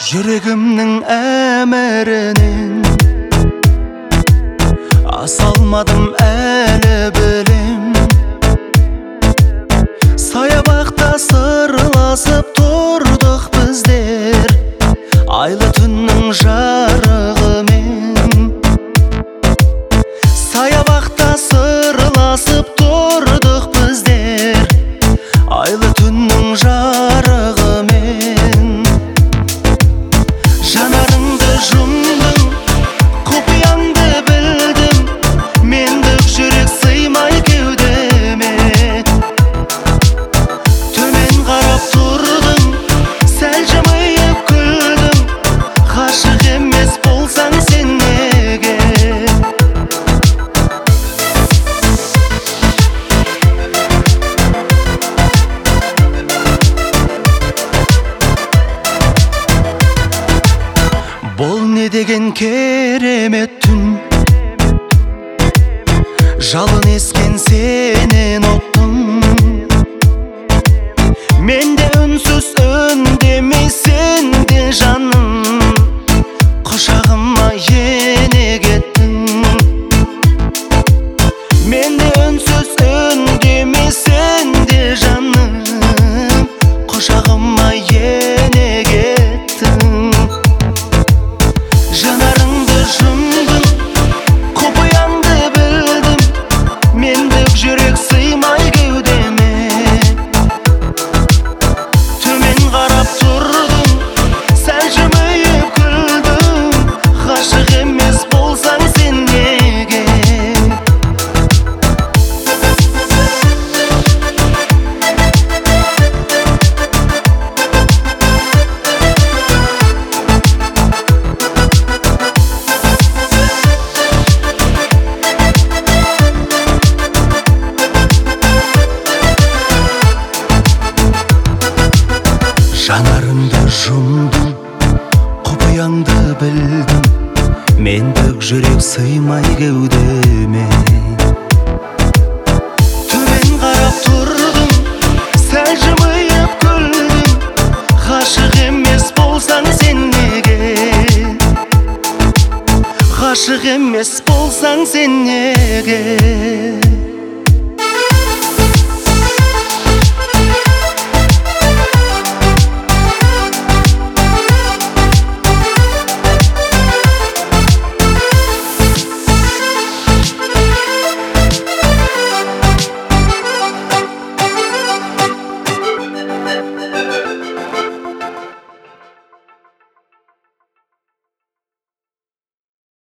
Жүрегімнің әмірінен аса алмадым әлі білем. Саябақта сырласып тұрдық біздер, айлы түннің жарығымен. Саябақта сырласып тұрдық біздер, айлы түннің жарығымен. Жанарыңды жұмдым, құпияңды білдім, мендік жүрек сыймай кеудеме. Төмен қарап тұрдым, сәл жымиып күлдім, ғашық емес болсаң сен неге? Бұл не деген керемет түн, жалын ескен сенен оттың. Мен де үнсіз үндемей, сен де жаным, құшағыма ене кеттің. Мен де үнсіз үндемей, сен де жаным, құшағыма ене кеттің. Жанарыңды жұмдым, құпияңды білдім, мендік жүрек сыймай кеудеме. Төмен қарап тұрдым, сәл жымиып күлдім, ғашық емес болсаң сен неге? Жанарыңды жұмдым, құпияңды білдім, мендік жүрек сыймай кеудеме. Төмен қарап тұрдым, сәл жымиып күлдім, ғашық емес болсаң сен неге? Ғашық емес болсаң сен неге?